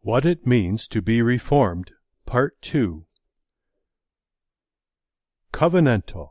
What It Means to Be Reformed, Part 2. Covenantal.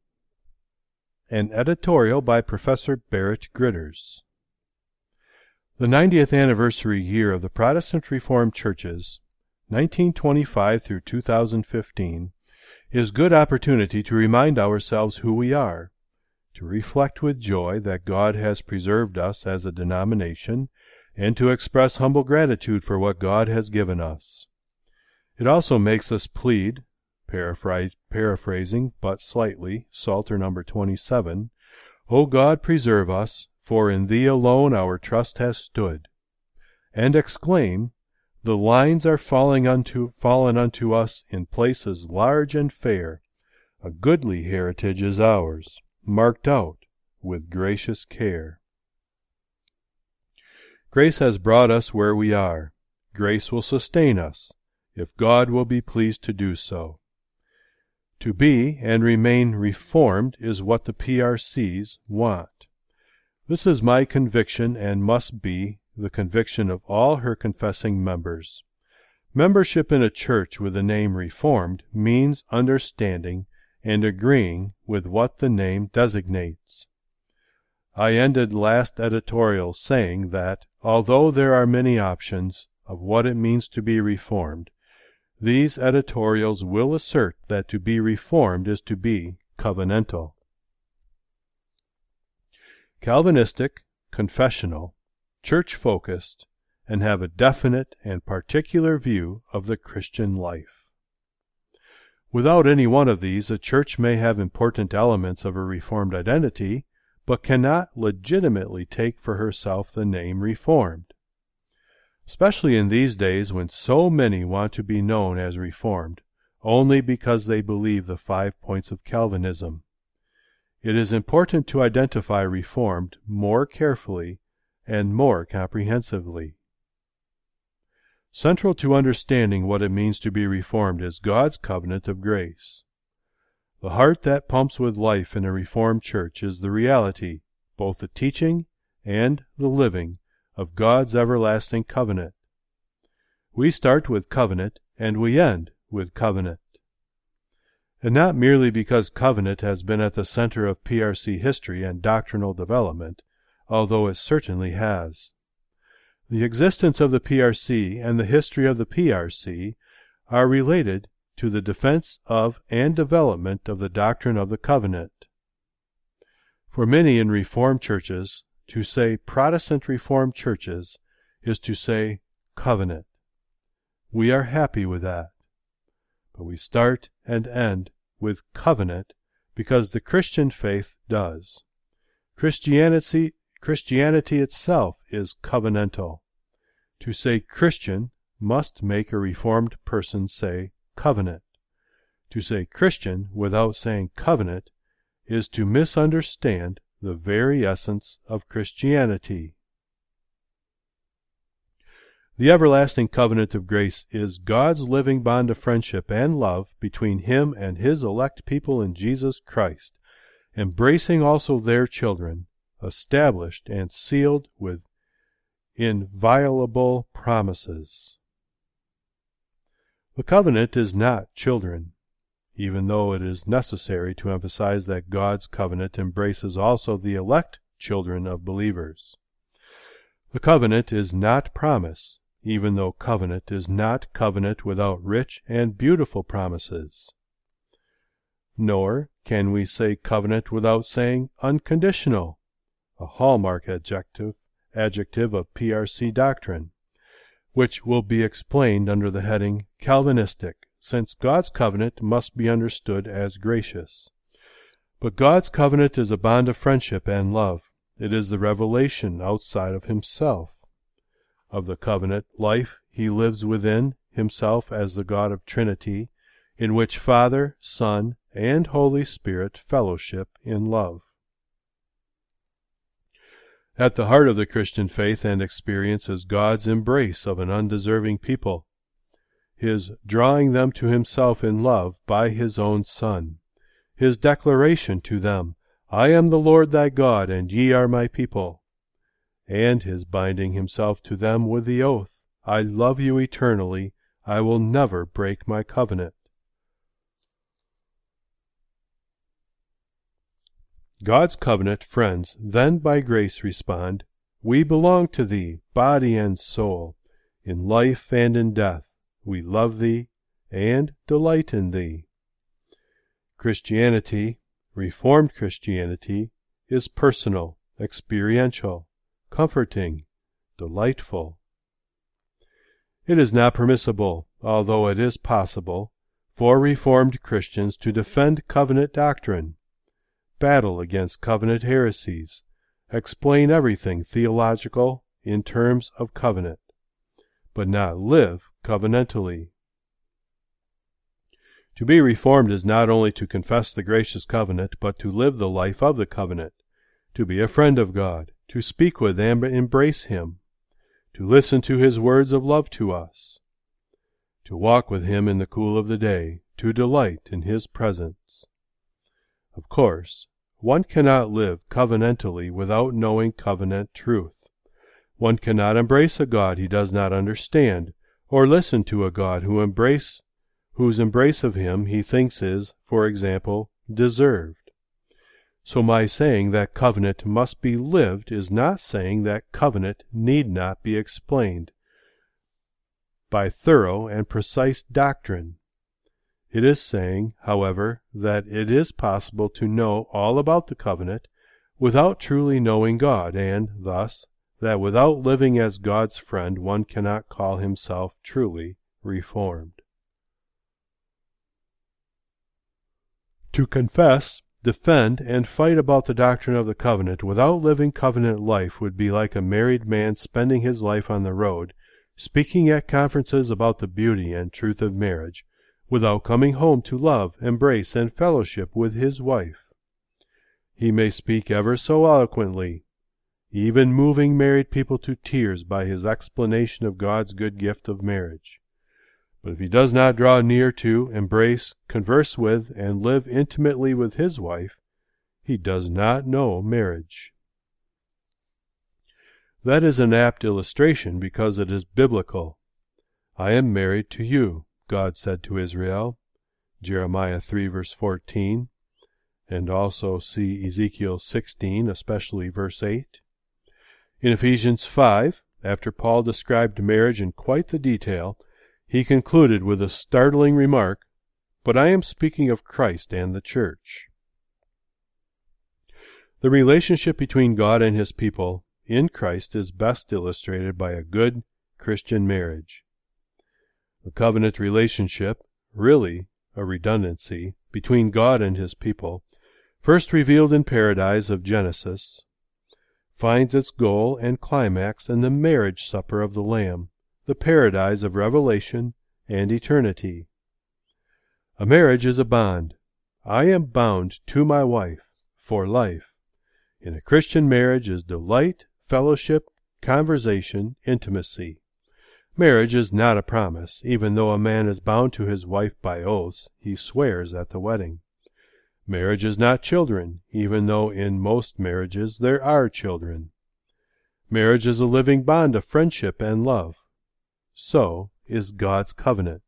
An editorial by Professor Barrett Gritters. The 90th anniversary year of the Protestant Reformed Churches, 1925 through 2015, is good opportunity to remind ourselves who we are, to reflect with joy that God has preserved us as a denomination, and to express humble gratitude for what God has given us. It also makes us plead, paraphrasing but slightly, Psalter number 27, O God, preserve us, for in Thee alone our trust has stood, and exclaim, The lines are fallen unto us in places large and fair, a goodly heritage is ours, marked out with gracious care. Grace has brought us where we are. Grace will sustain us, if God will be pleased to do so. To be and remain reformed is what the PRCs want. This is my conviction and must be the conviction of all her confessing members. Membership in a church with the name Reformed means understanding and agreeing with what the name designates. I ended last editorial saying that, although there are many options of what it means to be reformed, these editorials will assert that to be reformed is to be covenantal. Calvinistic, confessional, church-focused, and have a definite and particular view of the Christian life. Without any one of these, a church may have important elements of a Reformed identity, but cannot legitimately take for herself the name Reformed. Especially in these days when so many want to be known as Reformed, only because they believe the 5 points of Calvinism. It is important to identify Reformed more carefully and more comprehensively. Central to understanding what it means to be Reformed is God's covenant of grace. The heart that pumps with life in a Reformed church is the reality, both the teaching and the living, of God's everlasting covenant. We start with covenant and we end with covenant. And not merely because covenant has been at the center of PRC history and doctrinal development, although it certainly has. The existence of the PRC and the history of the PRC are related to the defense of and development of the doctrine of the covenant. For many in Reformed churches, to say Protestant Reformed churches is to say covenant. We are happy with that. But we start and end with covenant because the Christian faith does. Christianity itself is covenantal. To say Christian must make a Reformed person say covenant. To say Christian without saying covenant is to misunderstand the very essence of Christianity. The everlasting covenant of grace is God's living bond of friendship and love between Him and His elect people in Jesus Christ, embracing also their children, established and sealed with inviolable promises. The covenant is not children, even though it is necessary to emphasize that God's covenant embraces also the elect children of believers. The covenant is not promise, even though covenant is not covenant without rich and beautiful promises. Nor can we say covenant without saying unconditional, a hallmark adjective of PRC doctrine, which will be explained under the heading Calvinistic, since God's covenant must be understood as gracious. But God's covenant is a bond of friendship and love. It is the revelation outside of Himself. Of the covenant life He lives within Himself as the God of Trinity, in which Father, Son, and Holy Spirit fellowship in love. At the heart of the Christian faith and experience is God's embrace of an undeserving people, His drawing them to Himself in love by His own Son, His declaration to them, I am the Lord thy God, and ye are my people, and His binding Himself to them with the oath, I love you eternally. I will never break my covenant. God's covenant friends then by grace respond, we belong to thee, body and soul. In life and in death, we love thee and delight in thee. Christianity, Reformed Christianity, is personal, experiential, comforting, delightful. It is not permissible, although it is possible, for Reformed Christians to defend covenant doctrine, battle against covenant heresies, explain everything theological in terms of covenant, but not live covenantally. To be Reformed is not only to confess the gracious covenant, but to live the life of the covenant, to be a friend of God, to speak with and embrace Him, to listen to His words of love to us, to walk with Him in the cool of the day, to delight in His presence. Of course, one cannot live covenantally without knowing covenant truth. One cannot embrace a God he does not understand, or listen to a God whose embrace of Him he thinks is, for example, deserved. So my saying that covenant must be lived is not saying that covenant need not be explained by thorough and precise doctrine. It is saying, however, that it is possible to know all about the covenant without truly knowing God, and, thus, that without living as God's friend one cannot call himself truly reformed. To confess, defend, and fight about the doctrine of the covenant without living covenant life would be like a married man spending his life on the road, speaking at conferences about the beauty and truth of marriage, without coming home to love, embrace, and fellowship with his wife. He may speak ever so eloquently, even moving married people to tears by his explanation of God's good gift of marriage. But if he does not draw near to, embrace, converse with, and live intimately with his wife, he does not know marriage. That is an apt illustration because it is biblical. I am married to you, God said to Israel, Jeremiah 3 verse 14, and also see Ezekiel 16, especially verse 8. In Ephesians 5, after Paul described marriage in quite the detail, he concluded with a startling remark, but I am speaking of Christ and the church. The relationship between God and His people in Christ is best illustrated by a good Christian marriage. The covenant relationship, really a redundancy, between God and His people, first revealed in paradise of Genesis, finds its goal and climax in the marriage supper of the Lamb, the paradise of Revelation and eternity. A marriage is a bond. I am bound to my wife for life. In a Christian marriage is delight, fellowship, conversation, intimacy. Marriage is not a promise. Even though a man is bound to his wife by oaths, he swears at the wedding. Marriage is not children, even though in most marriages there are children. Marriage is a living bond of friendship and love. So is God's covenant.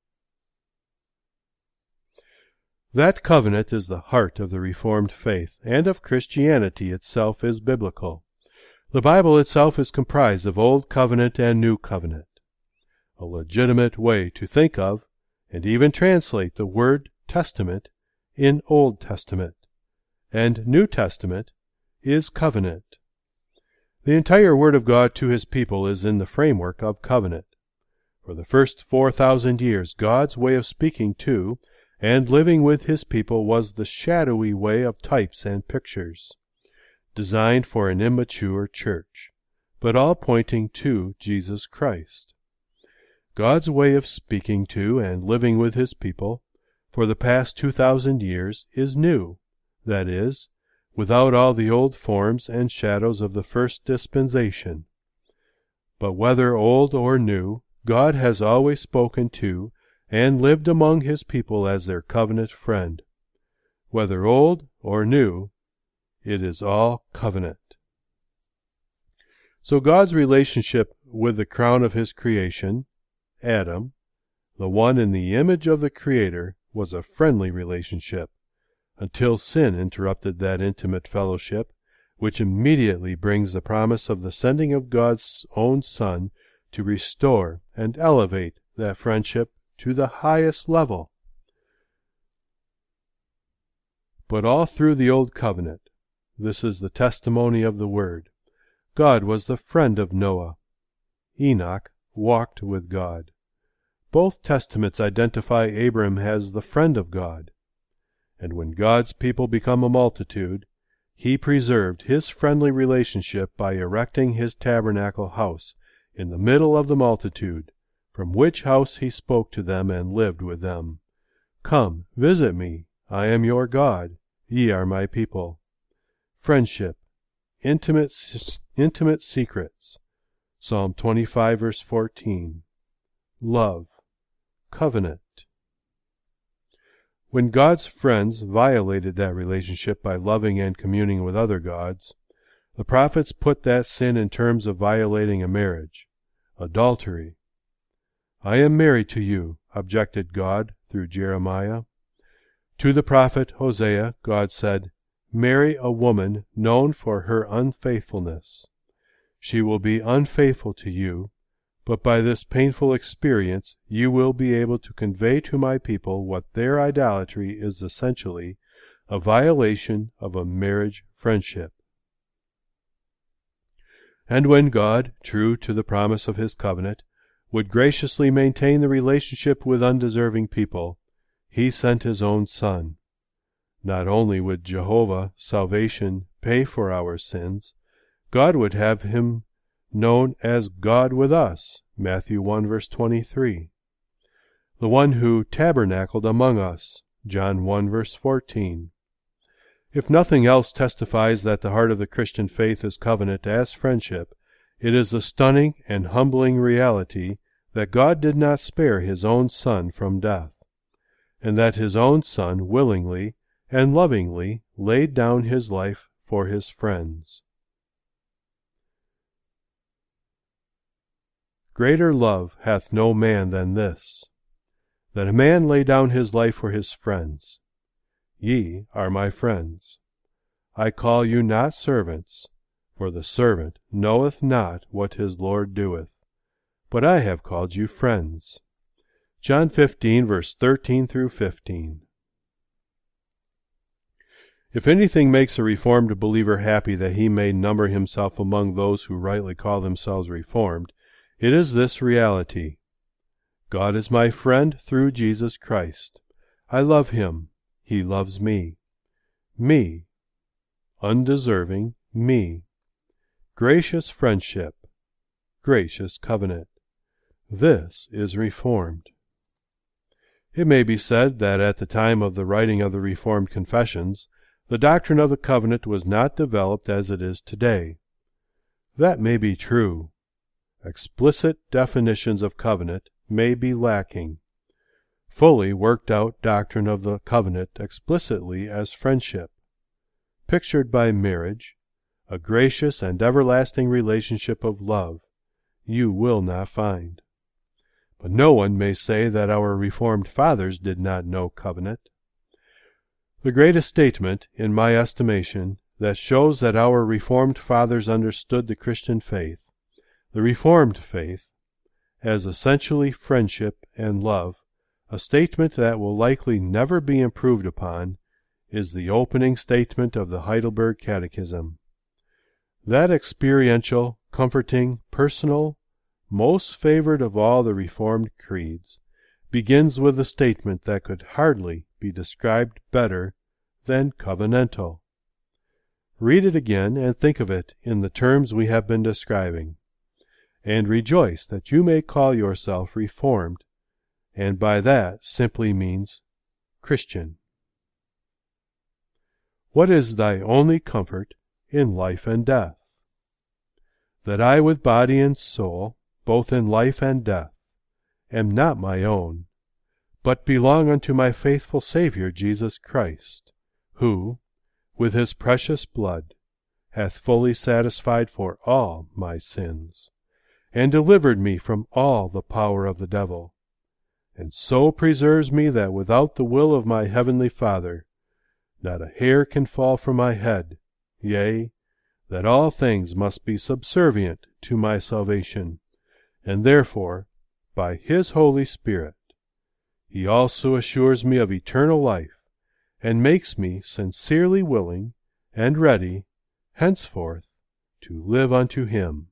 That covenant is the heart of the Reformed faith, and of Christianity itself is biblical. The Bible itself is comprised of Old Covenant and New Covenant. A legitimate way to think of, and even translate the word Testament in Old Testament, and New Testament is covenant. The entire Word of God to His people is in the framework of covenant. For the first 4,000 years, God's way of speaking to and living with His people was the shadowy way of types and pictures, designed for an immature church, but all pointing to Jesus Christ. God's way of speaking to and living with His people for the past 2,000 years is new, that is, without all the old forms and shadows of the first dispensation. But whether old or new, God has always spoken to and lived among His people as their covenant friend. Whether old or new, it is all covenant. So God's relationship with the crown of his creation, Adam, the one in the image of the Creator, was a friendly relationship, until sin interrupted that intimate fellowship, which immediately brings the promise of the sending of God's own Son to restore and elevate that friendship to the highest level. But all through the Old Covenant, this is the testimony of the Word, God was the friend of Noah. Enoch walked with God. Both testaments identify Abram as the friend of God. And when God's people become a multitude, he preserved his friendly relationship by erecting his tabernacle house in the middle of the multitude, from which house he spoke to them and lived with them. Come, visit me. I am your God. Ye are my people. Friendship, intimate secrets. Psalm 25, verse 14. Love, covenant. When God's friends violated that relationship by loving and communing with other gods, the prophets put that sin in terms of violating a marriage, adultery. I am married to you, objected God through Jeremiah. To the prophet Hosea, God said, marry a woman known for her unfaithfulness. She will be unfaithful to you, but by this painful experience you will be able to convey to my people what their idolatry is essentially, a violation of a marriage friendship. And when God, true to the promise of his covenant, would graciously maintain the relationship with undeserving people, he sent his own Son. Not only would Jehovah, salvation, pay for our sins, God would have him known as God with us, Matthew 1 verse 23. The one who tabernacled among us, John 1 verse 14. If nothing else testifies that the heart of the Christian faith is covenant as friendship, it is the stunning and humbling reality that God did not spare his own Son from death, and that his own Son willingly and lovingly laid down his life for his friends. Greater love hath no man than this, that a man lay down his life for his friends. Ye are my friends. I call you not servants, for the servant knoweth not what his Lord doeth, but I have called you friends. John 15, verse 13 through 15. If anything makes a Reformed believer happy that he may number himself among those who rightly call themselves Reformed, it is this reality. God is my friend through Jesus Christ. I love him. He loves me. Me. Undeserving me. Gracious friendship. Gracious covenant. This is Reformed. It may be said that at the time of the writing of the Reformed Confessions, the doctrine of the covenant was not developed as it is today. That may be true. Explicit definitions of covenant may be lacking. Fully worked out doctrine of the covenant explicitly as friendship, pictured by marriage, a gracious and everlasting relationship of love, you will not find. But no one may say that our Reformed fathers did not know covenant. The greatest statement, in my estimation, that shows that our Reformed fathers understood the Christian faith, the Reformed faith, as essentially friendship and love, a statement that will likely never be improved upon, is the opening statement of the Heidelberg Catechism. That experiential, comforting, personal, most favored of all the Reformed creeds, begins with a statement that could hardly be described better than covenantal. Read it again and think of it in the terms we have been describing, and rejoice that you may call yourself Reformed, and by that simply means Christian. What is thy only comfort in life and death? That I with body and soul, both in life and death, am not my own, but belong unto my faithful Saviour Jesus Christ, who, with his precious blood, hath fully satisfied for all my sins, and delivered me from all the power of the devil, and so preserves me that without the will of my heavenly Father not a hair can fall from my head, yea, that all things must be subservient to my salvation, and therefore, by his Holy Spirit, he also assures me of eternal life, and makes me sincerely willing and ready henceforth to live unto him.